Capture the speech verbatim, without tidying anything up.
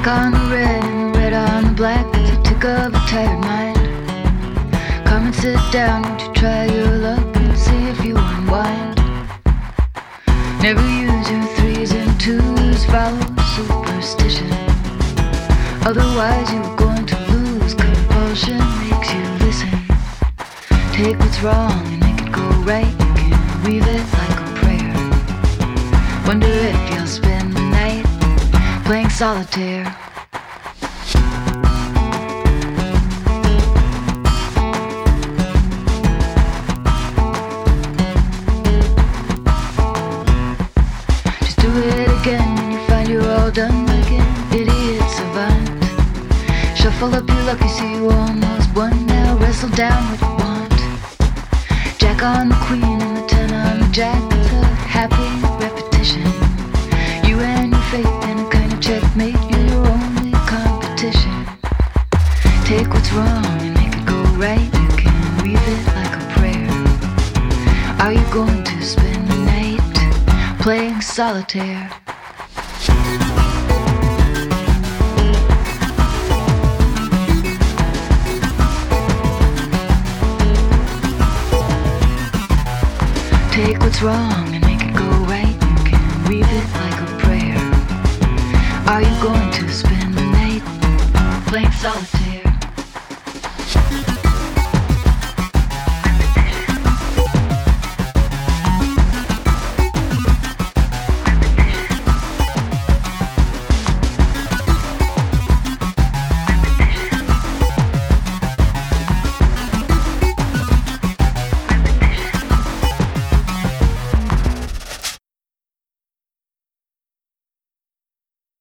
Black on the red and the red on the black. It's a tick of a tired mind. Come and sit down, won't you try your luck and see if you unwind. Never use your threes and twos, follow superstition. Otherwise you're going to lose. Compulsion makes you listen. Take what's wrong and make it go right. You can weave it like a prayer. Wonder if you'll spend the night playing solitaire. Just do it again when you find you're all done like an idiot savant. Shuffle up your luck, you see you almost won. Now wrestle down what you want. Jack on the queen and the ten on the jack. It's a happy repetition. You and your fate in a kind of checkmate. You're your only competition. Take what's wrong and make it go right. You can weave it like a prayer. Are you going to spend the night playing solitaire? Take what's wrong and make it go right. You can weave it like a prayer. Are you going to spend the night playing solitaire?